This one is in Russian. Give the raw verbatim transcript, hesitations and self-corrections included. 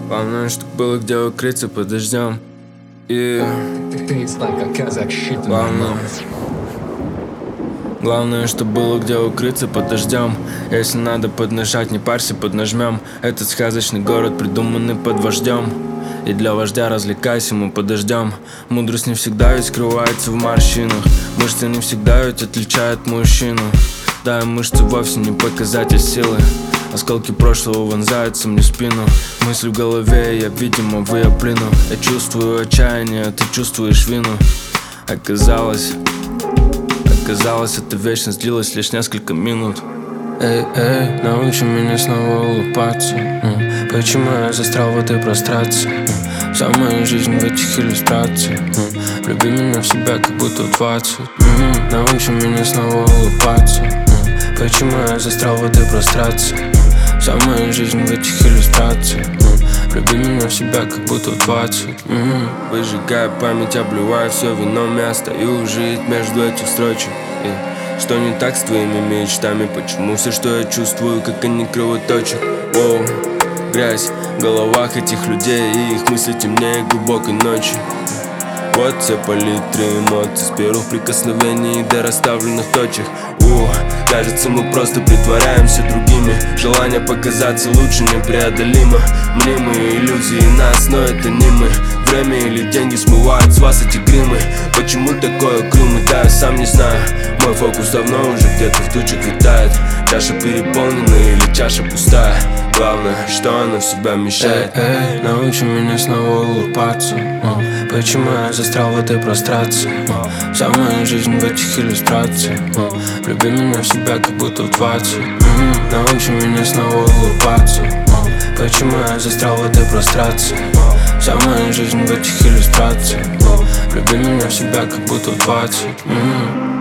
Главное, чтоб было где укрыться под дождем. И главное, главное, чтоб было где укрыться под дождем. Если надо поднажать, не парься, поднажмем. Этот сказочный город, придуманный под вождем. И для вождя развлекайся, мы подождем. Мудрость не всегда ведь скрывается в морщинах. Мышцы не всегда ведь отличают мужчину. Да, мышцы вовсе не показатель силы. Осколки прошлого вонзаются мне в спину. Мысли в голове, я, видимо, выоплину. Я чувствую отчаяние, ты чувствуешь вину. Оказалось, оказалось, эта вечность длилась лишь несколько минут. Эй, эй, научи меня снова улыбаться. м, Почему я застрял в этой прострации? м, Вся моя жизнь в этих иллюстрациях. м, Люби меня в себя, как будто двадцать. м, Научи меня снова улыбаться. м, Почему я застрял в этой прострации? м, Вся моя жизнь в этих иллюстрациях. м, Люби меня в себя, как будто двадцать. м, Выжигая память, обливая все вином. Я стою жить между этих строчек. И что не так с твоими мечтами? Почему все, что я чувствую, как они кровоточат? Воу, грязь в головах этих людей, и их мысли темнее глубокой ночи. Вот все палитры эмоций, с первых прикосновений до расставленных точек. Ух, кажется, мы просто притворяемся другими. Желание показаться лучше непреодолимо. Мнимые иллюзии нас, но это не мы. Время или деньги смывают с вас эти гримы. Почему такое угрюмый, да, я сам не знаю. Мой фокус давно уже где-то в тучах витает. Чаша переполнена или чаша пустая. Главное, что она в себя вмещает. Эй, эй, научи меня снова улыбаться. м, Почему я застрял в этой прострации? м, Вся моя жизнь в этих иллюстрациях. м, Люби меня в себя, как будто в двадцать. м, Научи меня снова улыбаться. м, Почему я застрял в этой прострации? м, Вся моя жизнь в этих иллюстрациях. м, Люби меня в себя, как будто в двадцать. м.